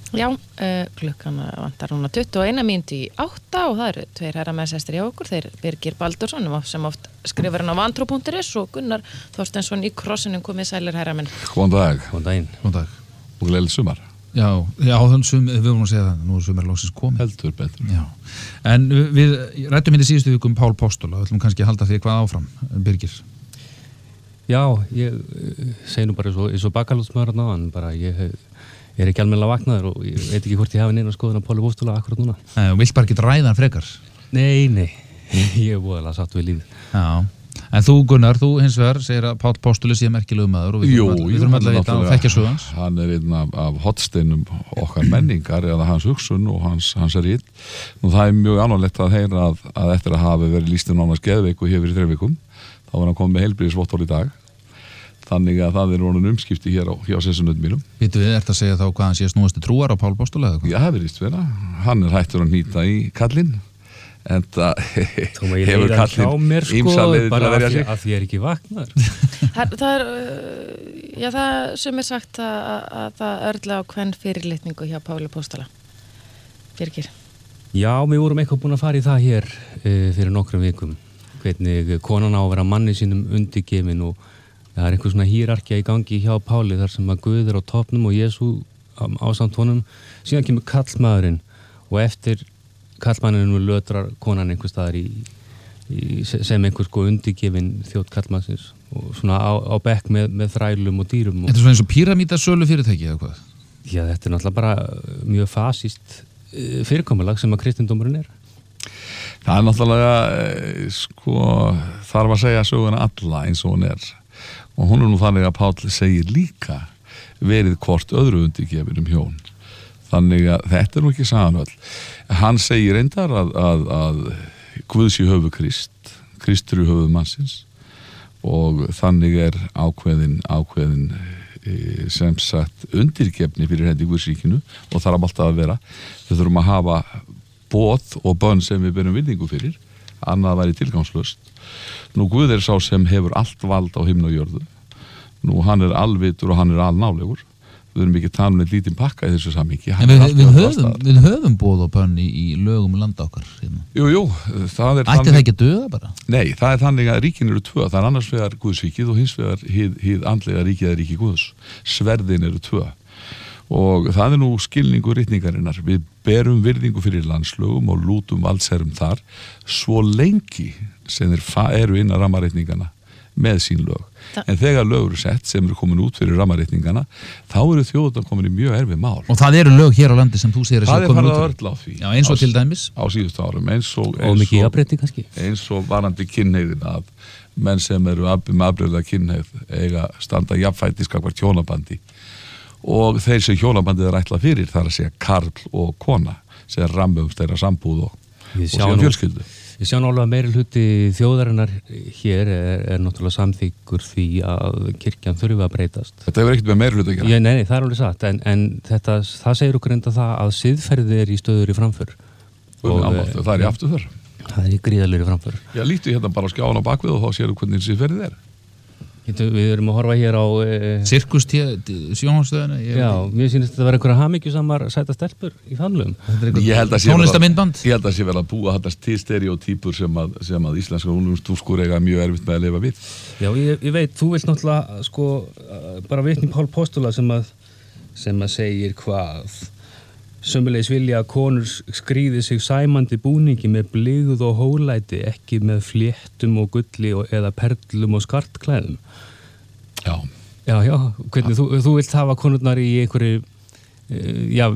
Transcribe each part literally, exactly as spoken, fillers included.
Já, uh, klukkan vantar núna tuttugu og eina mínútu í átta og það eru tveir herramenn sestir hjá okkur, þeir Birgir Baldursson sem oft skrifar hann á vantro punktur is og Gunnar Þorsteinsson í krossinum komið sælir herramenn. Góðan dag. Góðan daginn. Góðan dag. Og gleðilegt sumar. Já, já, þannig sum, við vorum að segja það, nú er sumar loksins komið. Heldur betur. Já, en við rættum hérna í síðustu viku um Pál Póstula, við ætlum kannski að halda því hvað áfram, Birgir. Já, ég segi nú bara eins og, eins og bakalútsmaður þarna, en bara ég Ég er ekki almennilega vaknaður og ég veit ekki hvort ég hafi neina skoðun á Páli Póstula akkurat núna. Nei, og vilt bara ekki ræða hann frekar? Nei, nei, ég er voðalega satt við lífið. Já, en þú Gunnar, þú hins vegar segir að Pál Póstuli sé merkilegur maður og við þurfum alltaf að vita að þekkja sögu hans. Hann er einn af, af hotsteinum okkar menningar eða hans hugsun og hans, hans er ritt. Nú það er mjög ánægilegt að heyra að, að eftir að hafa verið lýst inn ánægst geðveiku hér fyrir þrjár vikum, þá var hann komið með heilbrigðisvottorð í dag. Þannig að það er orðin umskipti hér á hjá sessunöndum mínum. Býtu við, ert að segja þá hvað hann sé snúastu trúar á Pál Póstula eða hvað? Já, það verðist vera. Hann er hættur að nýta í kallinn. En það hefur kallinn ýmsa leiðir til að verja sig. Að því er ekki vaknaður. það, það er, já, það sem er sagt að, að það örla á hvern fyrirlitningu hjá Páli Póstula. Birgir. Já, við vorum eitthvað búin að fara í það hér e, fyrir nokkrum vikum. Hvernig konan á að vera manni sínum undirgefin og það er einhver svona hierarkía í gangi hjá Páli þar sem að Guð er á topnum og Jesú ásamt honum. Síðan kemur kallmaðurinn og eftir kallmanninu lötrar konan einhver staðar í, í, sem einhver sko undirgefin þjótt kallmannsins og svona á, á bekk með, með þrælum og dýrum. Og þetta er svona eins og píramídasölu fyrirtæki eða hvað? Já, þetta er náttúrulega bara mjög fasíst fyrirkomulag sem að kristindómurinn er. Það er náttúrulega, sko, þarf að segja söguna alla eins og hún er. Og hún er nú þannig að Páll segir líka verið hvort öðru undirgefin um hjón. Þannig að þetta er nú ekki saganöll. Hann segir reyndar að, að, að Guð sé höfuð Krist, Kristur er höfuð mannsins og þannig er ákveðin, ákveðin sem sagt undirgefni fyrir hendi Guðsríkinu og þarf alltaf að vera. Við þurfum að hafa boð og bönn sem við berum virðingu fyrir, annað væri tilgangslaust. Nú Guð er sá sem hefur allt vald á himni og jörðu. Nú hann er alvitur og hann er alnálegur. Við erum ekki tala með lítinn pakka í þessu samhengi. En við, við, höfum, við höfum boð og bönn í, í lögum landa okkar. Hérna. Jú, jú. Það er Ætti þannig, það ekki að döða bara? Nei, það er þannig að ríkin eru tvö. Það er annars vegar Guðsríkið og hins vegar hið, hið andlega ríkið er ríki Guðs. Sverðin eru tvö. Og það er nú skilningu ritningarinnar. Við berum virðingu fyrir landslögum og lútum valdsherrum þar svo lengi sem þeir eru inn að rammaritningana með sín lög. Þa. En þegar lög eru sett sem eru komin út fyrir rammaritningana, þá eru þjóðurnar komin í mjög erfið mál. Og það eru lög hér á landi sem þú segir að það er farið að örla á því. Já, eins og á, til dæmis. Á síðustu árum, eins og... Og mikið jafnrétti kannski. Eins og varandi kynhneigðin að menn sem eru með afbrigða kynhneigð eiga standa jafnfætis gagnvart hjónabandi. Og þeir sem hjónabandið er ætlað fyrir, þar að segja karl og kona, sem er rammum þeirra sambúð og, og síðan fjölskyldu. Við sjáum alveg að meiri hluti þjóðarinnar hér er, er náttúrulega samþykkur því að kirkjan þurfi að breytast. Þetta hefur ekkert með meiri hluti að gera. Ég, nei, nei, það er alveg satt, en, en þetta, það segir okkur enda það að siðferði er í stöður í framför. Og, og það er í afturför. Það er í gríðarlegri framför. Já, lítu hérna bara á skjána bakvið og þá séu hvernig siðferðið er. Við erum að horfa hér á... E... Sirkus sjónvarstöðuna. Já, mér sýnist þetta að vera einhverja hamingjusamar sæta stelpur í famlum. Tónlistamindband. Ég held að sé vel að búa hættast til stereotypur sem að, sem að íslenska unglingstúlkur eiga mjög erfitt með að lifa við. Já, ég, ég veit, þú vilt náttúrulega sko, bara vitni Pál Póstula sem að, sem að segir hvað... Sömulegis vilja að konur skrýði sig sæmandi búningi með blygð og hólæti, ekki með fléttum og gulli og, eða perlum og skartklæðum. Já. Já, já, hvernig þú, þú vilt hafa konurnar í einhverju, uh, já,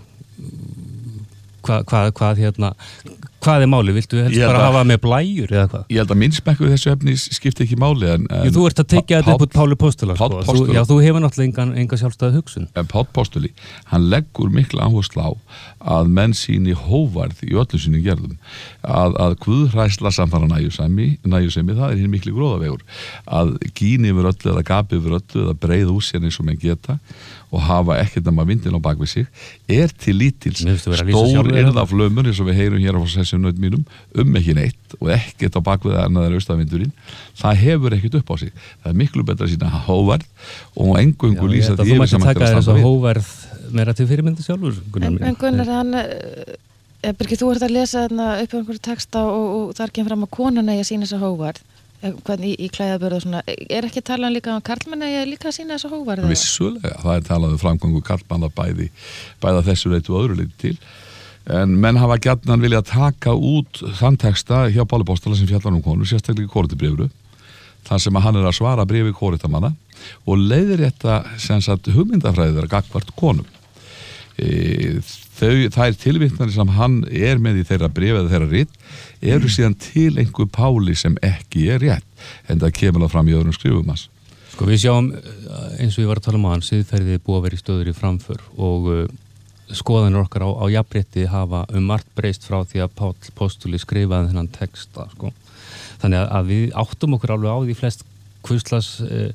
hvað, hvað, hvað, hérna, hvað er máli? Viltu helst bara að hafa með blæjur eða hvað? Ég held að minnspekku þessu efni skipti ekki máli, en... en Jú, þú ert að tekja þetta upp út Páli Póstula, sko. Páll Póstula. Þú, já, þú hefur náttúrulega enga, enga sjálfstæða hugsun. En Páll Póstuli, hann leggur mikla áherslu á að menn síni hóvarð í öllu sínum gerðum. Að, að guðhræsla samfara nægjusemi, nægjusemi, það er hinn mikli gróðavegur. Að gíni yfir öllu eða gapi yfir öllu eða breiða úr sér eins og menn geta og hafa ekkert nema vindin á bakvið sig, er til lítils stór yrðaflömur eins og við heyrum hér á þessum naut mínum um ekki neitt og ekkert á bakvið annaðar austavindurinn, það hefur ekkert upp á sig. Það er miklu betra að sína hóvarð og engungu lýsa því yfir sem hægt að standa við. Þú mætti taka þess að hóvarð meira til fyrirmynda sjálfur En, en Gunnar, hann eh, Birgir, þú ert að lesa þarna upp á einhverju texta og, og þar kemur fram að konan eigi að sína þessa hógværð hvernig í, í klæðaburð og svona, er ekki talað líka um karlmenn eigi líka að sína þessa hógværð? Vissulega, það er talað um framgöngu karlmanna bæði, bæða þessu leyti og öðru leyti til, en menn hafa gjarnan viljað taka út þann texta hjá Páli Póstula sem fjallar um konur, sérstaklega í Kóritubrifinu, þar sem að hann er að svara bréfi kóritamanna og leiðir þetta sem sagt hugmyndafræðir gagnvart konum. E, þau, það er tilvitnari sem hann er með í þeirra bréfi eða þeirra rit eru síðan til einhver Páli sem ekki er rétt en það kemur það fram í öðrum skrifum hans. Sko við sjáum eins og ég var að tala um á hann siðferðið búið að vera í stöður í framför og uh, skoðanir okkar á, á jafnrétti hafa um margt breyst frá því að Páll Póstuli skrifaði þennan texta sko. Þannig að við áttum okkur alveg á því flest hvuslas uh,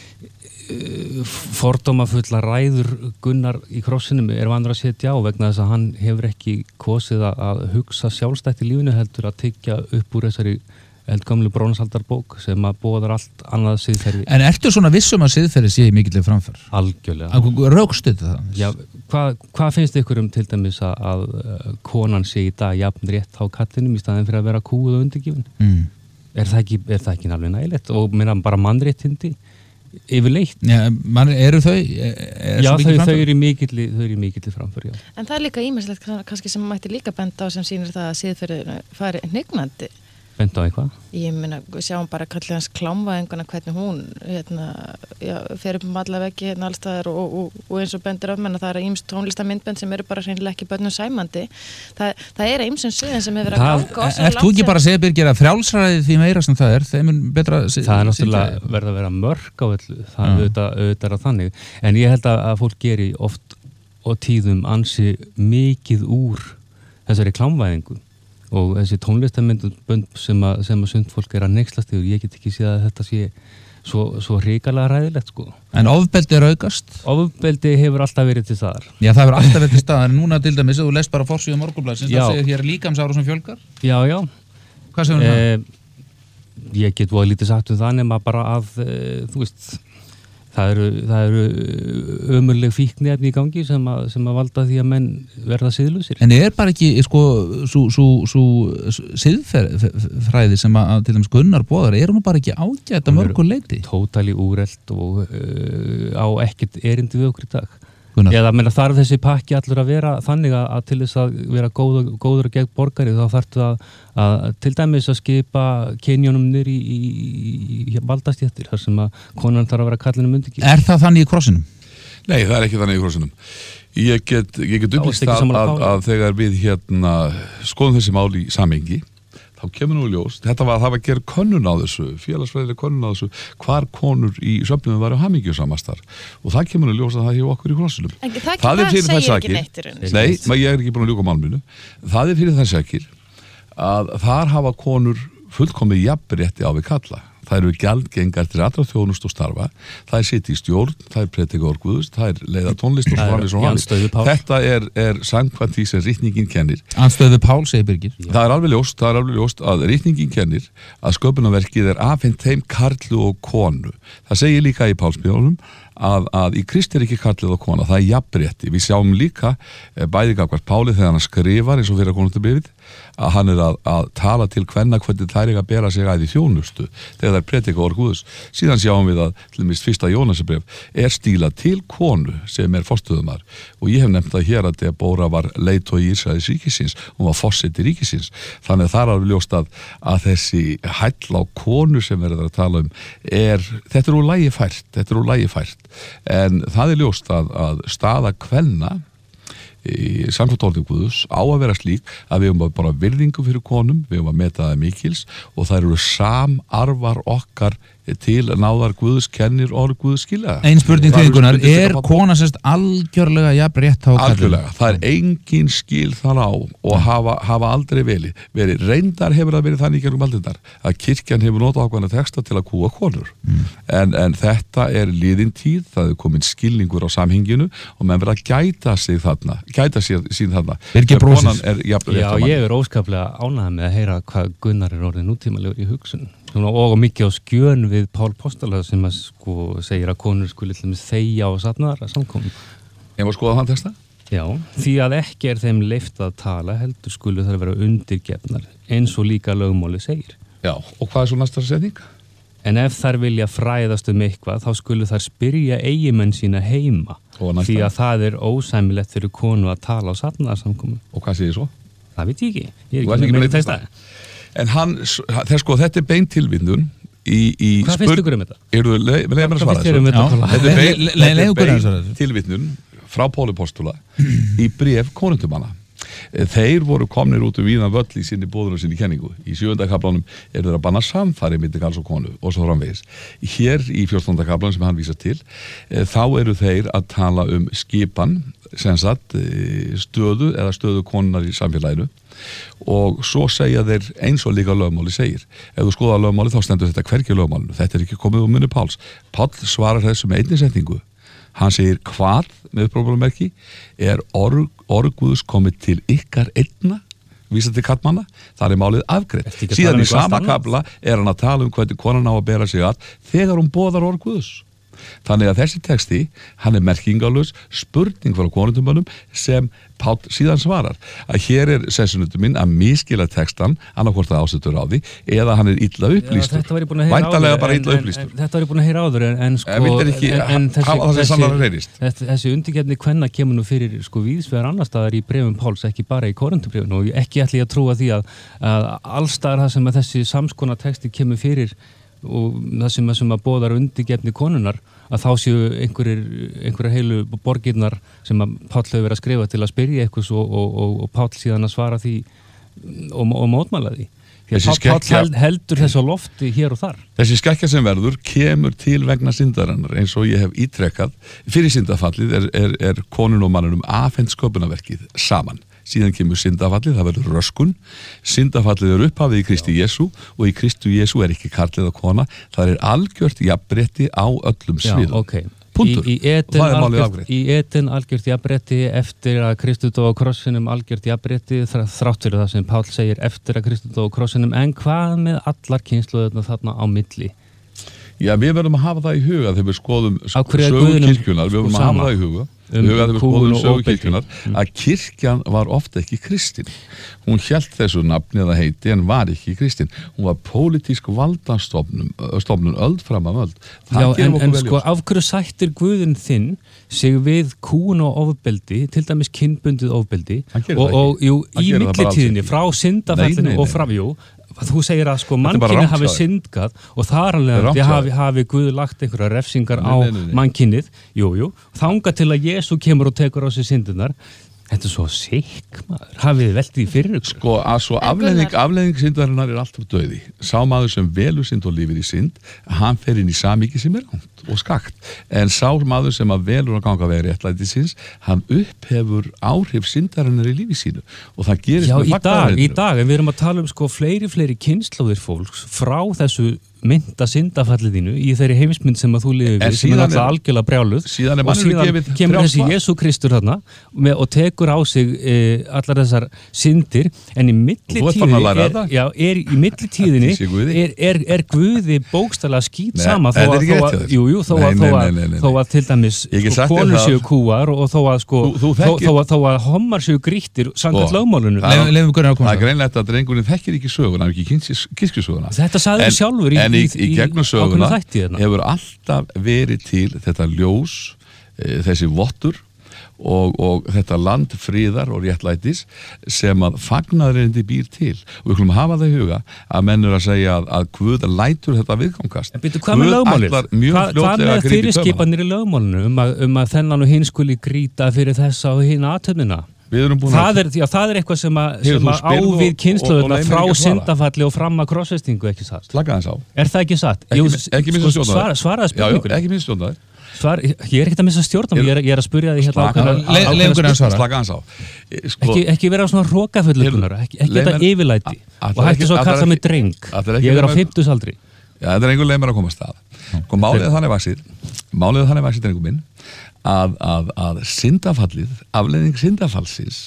fordóma fulla ræður Gunnar í krossinum er vandur að setja á vegna þess að hann hefur ekki kosið að hugsa sjálfstætt í lífinu heldur að tyggja upp úr þessari eldgamlu brónsaldarbók sem að bóðar allt annað siðferði. En ertu svona vissum að siðferði sé í mikilvæg framför? Algjörlega. Rökstu þetta það? Já, hvað hva finnst ykkur um til dæmis að, að konan sé í dag jafn rétt á kattinum í staðin fyrir að vera kúið og undirgefin? Mm. Er það ekki, er það ekki alveg nægilegt? Og minna bara mannréttindi yfirleitt. Já, man, eru þau? Er já, þau, þau eru í mikilli, þau eru í mikilli framför, já. En það er líka ýmislegt kannski sem mætti líka benda á sem sýnir það að siðferðinu fari hnignandi. Benda á eitthvað? Ég meina, við sjáum bara kallið hans klámvæðinguna hvernig hún hérna, já, fer upp um alla veggi hérna allstaðar og, og, og eins og bendir af menna það er ýmst tónlistamindbend sem eru bara hreinlega ekki börnum sæmandi. Það, það er ýmsum sviðin sem hefur verið að ganga og er þú ekki bara að segja Birgir að frjálsræði því meira sem það er, þeim er betra það er náttúrulega verið að vera mörg á öllu það er auðvitað, auðvitað að þannig en ég held að fólk geri oft og tíðum ansi mikið úr þessari klámvæðingu og þessi tónlistamindbönd sem að, sem að sund fólk er að neyslast yfir, ég get ekki séð að þetta sé svo, svo hrikalega ræðilegt sko. En ofbeldi er aukast? Ofbeldi hefur alltaf verið til staðar. Já, það hefur alltaf verið til staðar, en núna til dæmis, þú lest bara forsíðu Morgunblaðsins, það segir hér líkamsáru sem fjölgar? Já, já. Hvað segir um eh, það? Ég get voða lítið sagt um það nema bara að, eh, þú veist, það eru, það eru ömurleg fíkniefni í gangi sem að, sem að valda því að menn verða siðlausir. En er bara ekki, sko, svo siðfræði sem að til dæmis Gunnar boðar, er hún bara ekki ágætt að mörgu leyti? Tótali úrelt og uh, á ekkert erindi við okkur í dag. Gunnar. Eða meina, þarf þessi pakki allur að vera þannig að, að til þess að vera góð, góður gegn borgari þá þarftu að, að til dæmis að skipa kynjónum niður í, í, í, í valdastjættir þar sem að konan þarf að vera kallinum undir. Er það þannig í krossinum? Nei, það er ekki þannig í krossinum. Ég get, ég get upplýst að, að, að þegar við hérna skoðum þessi mál í samhengi þá kemur nú í ljós, þetta var, það var að gera könnun á þessu, félagsfræðileg könnun á þessu, hvar konur í söfnum var á hamingjusamastar og það kemur nú í ljós að það hefur okkur í krossinum. En það, það, það segir ekki neitt í rauninni. Nei, ég er ekki búin að ljúka málminu. Það er fyrir það sakir að þar hafa konur fullkomið jafnrétti á við kalla. Það eru gjaldgengar til allra þjónustu og starfa, það er sitt í stjórn, það er predikor Guðs, það er leiða tónlist og svo svo svo. Þetta er, er samkvæmt því sem ritningin kennir. Anstöðu Pál, segir Birgir. Það er alveg ljóst, það er alveg ljóst að ritningin kennir að sköpunarverkið er afhent þeim karlu og konu. Það segir líka í Pálsbjörnum að, að í Kristi er ekki karlið og kona, það er jafnrétti. Við sjáum líka bæði gafkvært Páli þegar hann skrifar eins og fyrir að konundu byrðið að hann er að, að tala til kvenna hvernig þær eiga að bera sig að í þjónustu þegar þær predika orð Guðs. Síðan sjáum við að til dæmis fyrsta Jónasarbref er stílað til konu sem er forstöðumar og ég hef nefnt að hér að Debóra var leiðtogi Ísraels ríkisins, hún var forseti ríkisins, þannig að það er alveg ljóst að, að þessi hæll á konu sem verður að tala um er, þetta er úr lagi fært, þetta er úr lagi fært en það er ljóst að, að staða kvenna í samkvæmt orði Guðs á að vera slík að við höfum bara virðingu fyrir konum, við höfum að meta það mikils og það eru samarfar okkar til náðar Guðs kennir orð Guðs skilja. Ein spurning til Gunnar, er kona sérst algjörlega jafn rétt á kallinu? Algjörlega, það er engin skil þar á og hafa, hafa aldrei veli verið, reyndar hefur það verið þannig í gegnum aldindar að kirkjan hefur notað ákveðna texta til að kúga konur mm. en, en þetta er liðin tíð, það er komin skilningur á samhenginu og menn verið að gæta sig þarna, gæta sér sín þarna. Birgir bróðis. Já, ég er óskaplega ánægð með að heyra hvað Gunnar er orðið nútímalegur í hugsun og mikið á skjön við Pál Póstula sem að sko segir að konur skuli til dæmis þegja á safnaðara samkomum. Ég var að skoða þann texta? Já, því að ekki er þeim leyft að tala heldur skulu þær vera undirgefnar eins og líka lögmáli segir. Já, og hvað er svo næsta setning? En ef þær vilja fræðast um eitthvað þá skulu þær spyrja eigimenn sína heima því að það er ósæmilegt fyrir konu að tala á safnaðarsamkomu. Og hvað segir svo? Það veit ég ekki. Ég er ekki með meira texta. En hann, þess sko, þetta er bein tilvindun í, í Hvað spurn... finnst ykkur um þetta? Eru, leið mér að svara þessu. Þetta er bein tilvindun frá Páli postula í bréf konuntumanna. Þeir voru komnir út um víðan völl í sinni boðun og sinni kenningu. Í sjöunda kaflanum eru þeir að banna samfari milli karls og konu og svo framvegis. Hér í fjórtánda kaflanum sem hann vísar til, þá eru þeir að tala um skipan, sem sagt, stöðu eða stöðu konunar í samfélaginu og svo segja þeir eins og líka lögmáli segir. Ef þú skoðar lögmáli þá stendur þetta hvergi lögmálinu. Þetta er ekki komið úr munni Páls. Páll svarar þessu með einni setningu. Hann segir hvað með problemmerki er org, orguðs komið til ykkar einna, vísað til kallmanna, þar er málið afgreitt. Síðan í sama kafla er hann að tala um hvernig konan á að bera sig að þegar hún boðar orguðs. Þannig að þessi texti, hann er merkingalus spurning frá konundumönnum sem Páll síðan svarar. Að hér er sessunutur minn að miskila textan annarkvort að ásettur á því eða hann er illa upplýstur. Væntanlega bara illa upplýstur. Þetta var ég búin að heyra áður en, en sko ekki, en, en þessi, þessi, þessi, þessi undirgefni kvenna kemur nú fyrir sko víðsvegar annar staðar í brefum Páls, ekki bara í Korinthubréfinu og ekki ætla ég að trúa því að, að allstaðar það sem að þessi samskona texti kemur fyrir og það sem að, sem að boðar undirgefni konunnar að þá séu einhverjir, einhverjar heilu borgirnar sem að Páll hefur verið að skrifa til að spyrja eitthvað og, og, og, og Páll síðan að svara því og, og mótmæla því. Því að Páll held, heldur þess á lofti hér og þar. Þessi skekkja sem verður kemur til vegna syndarinnar eins og ég hef ítrekkað. Fyrir syndafallið er, er, er konun og mannunum afhent sköpunarverkið saman. Síðan kemur syndafallið, það verður röskun. Syndafallið er upphafið í Kristi Jesú og í Kristu Jesú er ekki karl eða kona. Það er algjört jafnrétti á öllum sviðum. Já, okay. Puntur. Í, í etin algjört, etin algjört jafnrétti eftir að Kristus dó á krossinum algjört jafnrétti þrátt fyrir það sem Páll segir eftir að Kristus dó á krossinum en hvað með allar kynslóðurnar þarna á milli? Já, við verðum að hafa það í huga þegar við skoðum sögu kirkjunar, við verðum að hafa það í huga um, huga þegar við skoðum sögu kirkjunar mm. að kirkjan var ofta ekki kristin. Hún hélt þessu nafni eða heiti en var ekki kristin. Hún var pólitísk valdastofnun stofnun öld fram af öld. Já, en, en sko, af hverju sættir Guðinn þinn sig við kúun og ofbeldi, til dæmis kynbundið ofbeldi og, og jú, í millitíðinni frá syndafallinu og fram, jú þú segir að sko mannkynnið hafi syndgað og þar alveg hafi, hafi Guð lagt einhverja refsingar nei, á nei, nei, nei. mannkynnið, jú, jú, þangað til að Jesú kemur og tekur á sig syndunar. Þetta er svo sikk maður, hafið þið veltið í fyrir ykkur? Sko að svo afleiðing, afleiðing syndarinnar er alltaf dauði. Sá maður sem velur synd og lifir í synd, hann fer inn í samíki sem er ránt og skakt. En sá maður sem að velur að ganga veginn réttlætisins, hann upphefur áhrif syndarinnar í lífi sínu og það gerist Já, með í dag, í dag, en við erum að tala um sko fleiri, fleiri kynslóðir fólks frá þessu mynda syndafallið þínu í þeirri heimsmynd sem að þú lifir við, sem er alltaf algjörlega brjáluð síðan og síðan kemur þessi Jesú Kristur þarna með, og tekur á sig e, allar þessar syndir en í millitíðinni er, já, er, í millitíðinni er, er, er Guði bókstaflega skít Nei, sama þó að, þó að, jú, jú, þó að, nei, nei, nei, nei, þó að til dæmis sko, konur séu kúar og þó að sko, þú, þú þó, þó, að, þó að hommar séu grýttir samkvæmt lögmálinu. Það er greinlegt að drengurinn þekkir ekki söguna, ekki kirkjusöguna. Þetta sagði við sjálfur í En í, í gegnum söguna hefur alltaf verið til þetta ljós, e, þessi vottur og, og þetta land friðar og réttlætis sem að fagnaðurindi býr til. Og við skulum hafa það í huga að menn eru að segja að, að Guð lætur þetta viðgangast. En byrju, hvað með lögmálið? Hva, hvað með fyrirskipanir í lögmálinu um að, um að þennan og hinn skuli grýta fyrir þessa og hinn aðtöfnina? Það er, já, það er eitthvað sem að, sem að ávið kynnslóðuna frá syndafalli og fram að krossfestingu, ekki satt? Slaka þess á. Er það ekki satt? Ekki, Jú, ekki missa sko, svara, svaraði spurningunni. Já, ekki missa stjórnaði. Svar, ég er ekkert að missa stjórnum, ég er, ég er að spurja því hérna ákveðna spurningu. Slaka þess á. Sko, ekki, ekki vera svona hrókafullugunar, ekki, ekki þetta yfirlæti og hætti svo að kalla mig dreng. Ég er á fimmtugsaldri. Já, þetta er einhver leið mér að koma að stað. Sko, málið þannig vaxið, málið þannig vaxið drengur minn, að, að, að syndafallið, afleiðing syndafallsins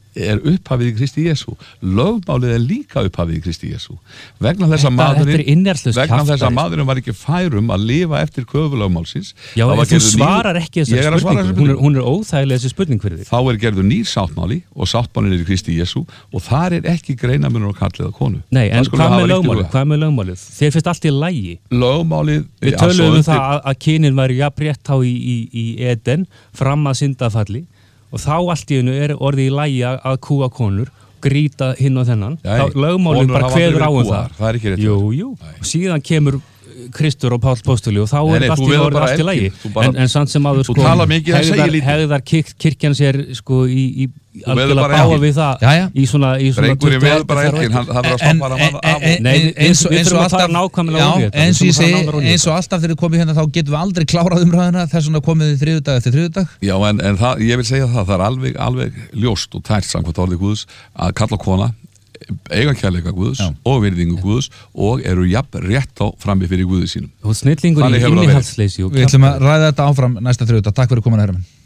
er upphafið í Kristi Jesú. Lögmálið er líka upphafið í Kristi Jesú. Vegna þess að maðurinn, vegna þess að maðurinn var ekki færum að lifa eftir köfulögmálsins. Já, en þú svarar nýr, ekki þessar spurningu. Hún er, hún er óþægilega þessi spurning fyrir þig. Þá er gerður nýr sáttmáli og sáttmálinn er í Kristi Jesú og þar er ekki greinamunur á karl eða konu. Nei, en hvað með lögmálið? Hvað með lögmálið? Þér finnst allt í lagi. Lögmálið... Við töluðum um það að, að kynin væri jafnrétt á í, í, í Eden fram að syndafalli og þá allt í einu er orðið í lagi að kúa konur, grýta hinn og þennan. Já, þá lögmálið bara kveður á um það. Það er ekki rétt. Jú, jú. Síðan kemur Kristur og Páll Póstuli og þá er allt í orðið allt í lagi. En, en samt sem áður sko, hegðar, hegðar kirk, kirkjan sér sko í, í algjörlega báa við það já, já. í svona... Drengurinn veður bara elkin, hann verður að stoppa hann af og... Nei, við þurfum að fara nákvæmlega úr þetta. Eins og ég segi, eins og alltaf þegar við komum hérna þá getum við aldrei klárað umræðina þess vegna komið þið þriðjudag eftir þriðjudag. Já, en, en það, ég vil segja það, það er alveg, alveg ljóst og tært samkvæmt orðið Guðs að karl og kona eiga kærleika Guðs Já. Og virðingu Guðs og eru jafn rétt á frammi fyrir Guði sínum. Og snillingur í innihaldsleysi. Við ætlum að ræða þetta áfram næsta þriðjudag. Takk fyrir komin að herra minn.